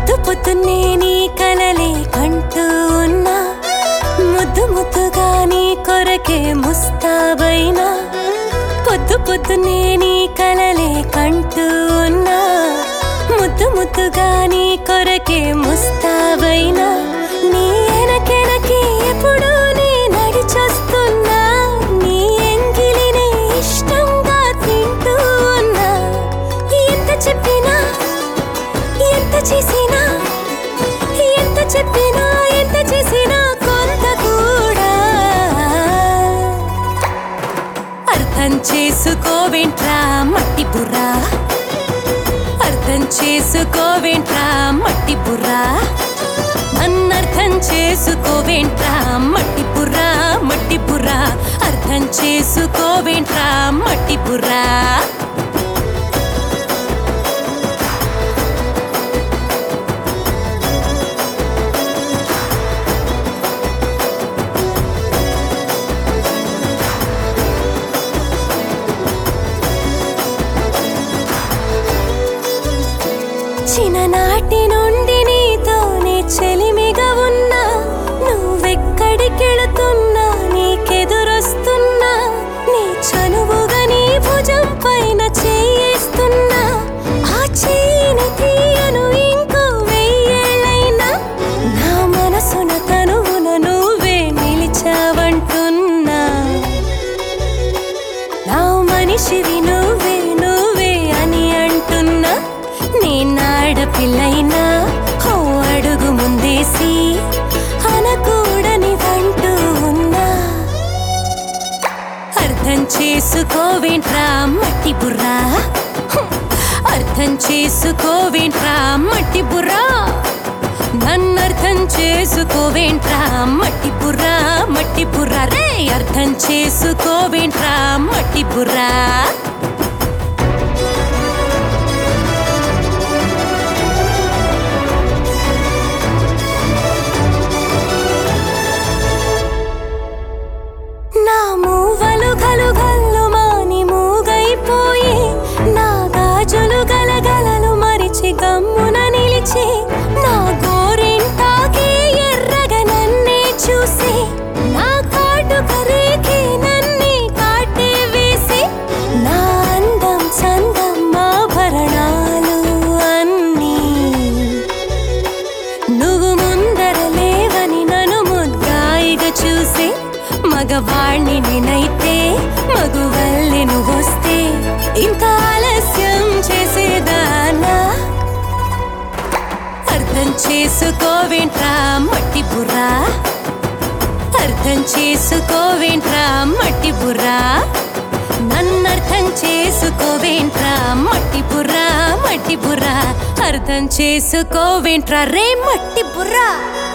పొద్దు పొద్దున్నే నీ కలలే కంటూ ఉన్నా ముద్దు ముద్దుగా నీ కొరకే ముస్తాబైనా పొద్దు పొద్దున్నే నీ కలలే కంటూ ఉన్నా ముద్దు ముద్దుగా నీ కొరకే ముస్తాబైనా నీ ఎనకెనకే ఎప్పుడు నీ నడిచొస్తున్నా నీ ఎంగిలినే ఇష్టంగా తింటూ ఉన్నా ఎంత చెప్పినా ఎంత చేసినా ఎంత చెప్పినా ఎంత చేసినా కొంత కూడా అర్థం చేసుకోవేంట్రా మట్టి బుర్రా అర్థం చేసుకోవేంట్రా మట్టి బుర్రా నన్నర్థం చేసుకోవేంట్రా మట్టి బుర్రా మట్టి బుర్రా అర్థం చేసుకోవేంట్రా మట్టి బుర్రా చిన్ననాటి నుండి నీతోనే చెలిమిగా ఉన్నా నువ్వెక్కడికెళుతున్నా నీకెదురొస్తున్నా నీ చనువుగా నీ భుజం పైన చేయేస్తున్నా ఆ చేయిని తీయను ఇంకో 1000 ఏళ్ళైనా నా మనసున తనువున నువ్వే నిలిచావంటున్నా నా మనిషివి నువ్వే నువ్వే అని అంటున్నా నేనాడపిల్లైనా ఓ అడుగు ముందేసి అనకూడని వంటూ ఉన్నా అర్థం చేసుకోవేంట్రా మట్టి బుర్రా అర్థం చేసుకోవేంట్రా మట్టి బుర్రా నన్నర్థం చేసుకోవేంట్రా మట్టి బుర్రా మట్టి బుర్రా రే అర్థం చేసుకోవేంట్రా మట్టి బుర్రా నా మూవలు గలుగల్లు మాని మూగైపోయి నా గాజులు గలగలలు మరిచి గమ్మున నిలిచి నా గోరింటాకి ఎర్రగా నన్నే చూసి నా కాటుక రేఖే నన్నే కాటే వేసి నా అందం చందం ఆభరణాలు అన్నీ నువ్వు ముందర లేవని నన్ను ముద్దాయిగా చూసి మగవాణ్ణి నేనైతే మగువల్లి నువ్వొస్తే ఇంత ఆలస్యం చేసేదానా అర్థం చేసుకోవేంట్రా మట్టి బుర్రా అర్థం చేసుకోవేంట్రా మట్టి బుర్రా నన్నర్థం చేసుకోవేంట్రా మట్టి బుర్రా మట్టి బుర్రా అర్థం చేసుకోవేంట్రా రే మట్టి బుర్రా